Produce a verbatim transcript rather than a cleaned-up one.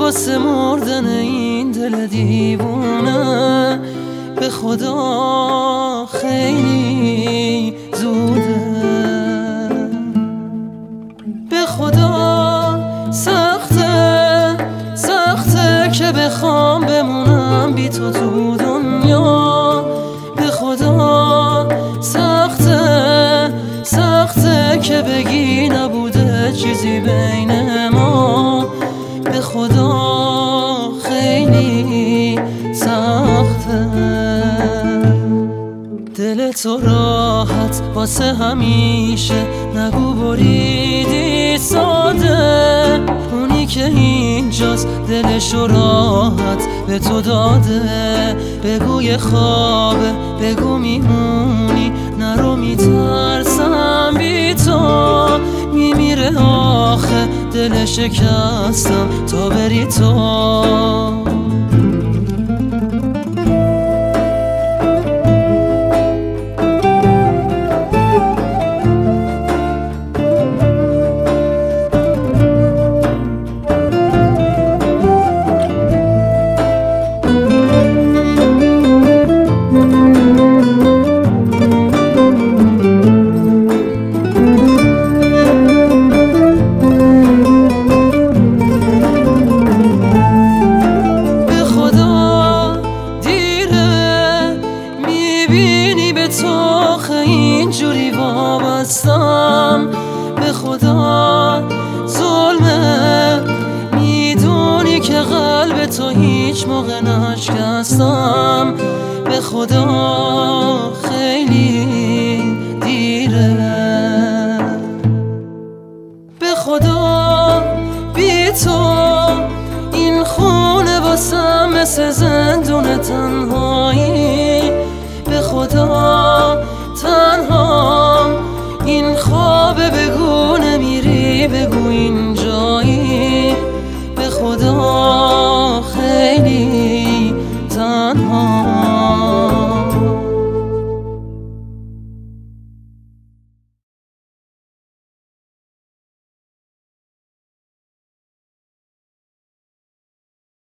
واسه مردن این دل دیوونه به خدا خیلی زوده. به خدا سخته سخته که بخوام بمونم بی تو تو دنیا. به خدا سخته سخته که بگی نبوده چیزی بین ما. به خدا خیلی سخته. دل تو راحت واسه همیشه نگو بریدی ساده. اونی که اینجاست دلشو راحت به تو داده. بگو یه خوابه بگو میمونی نرو میترسم بی تو. میمیره آخه دل شکستم تا بری تو. اینجوری وابستم به خدا ظلمه. میدونی که قلب تو هیچ موقع نشکستم. به خدا خیلی دیره. به خدا بی تو این خونه واسم مثل زندون تنهایی. به خدا تنهام این خوابه بگو نمیری بگو اینجایی. به خدا خیلی تنها.